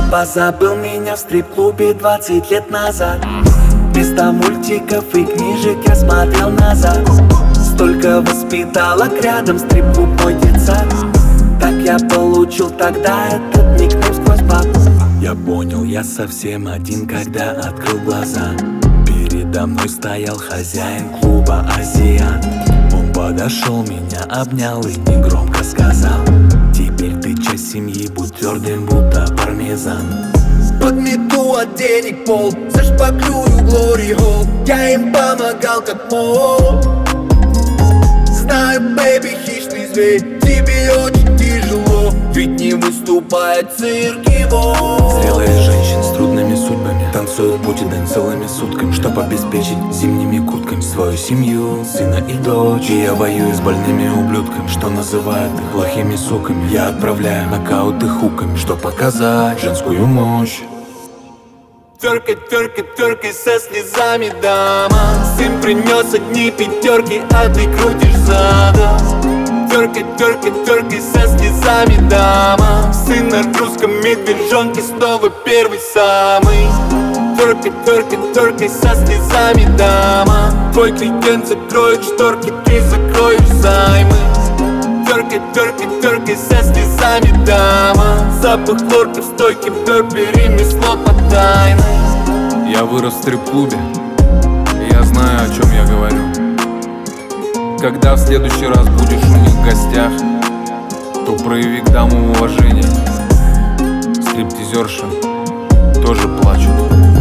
Позабыл меня в стрип-клубе 20 лет назад. Вместо мультиков и книжек я смотрел назад. Столько воспиталок рядом, стрип-клуб мой детсад. Так я получил тогда этот никнейм сквозь баб. Я понял, я совсем один, когда открыл глаза. Передо мной стоял хозяин клуба «Азиат». Он подошел, меня обнял и негромко сказал: теперь ты часть семьи, будь твердым, будто пармезан. Подмету от денег пол, зашпаклюю Глори Холл. Я им помогал как мог. Знаю, бэйби, хищный зверь, тебе очень тяжело, ведь не выступает цирк его. Зрелые женщины с трудными судьбами танцуют будни целыми сутками, чтоб обеспечить зимними куртками свою семью, сына и дочь. И я воюю с больными ублюдками, что называют их плохими суками. Я отправляю нокауты хуками, чтоб показать женскую мощь. Тёркай, тёркай, тёркай со слезами, дама. Сын принес одни пятерки, а ты крутишь задом. Тёркай, тёркай, тёркай со слезами, дама. Сын на русском медвежонке снова первый самый. Тёркай, тёркай, тёркай со слезами, дама. Твой клиент закроет шторки, ты закроешь займы. Тёркай, тёркай, тёркай со слезами, дама. Запах хлорки в стойке, бери ремесло по тайной. Я вырос в стрип-клубе, я знаю, о чем я говорю. Когда в следующий раз будешь у них в гостях, то прояви к дамам уважение. Стриптизерши тоже плачут.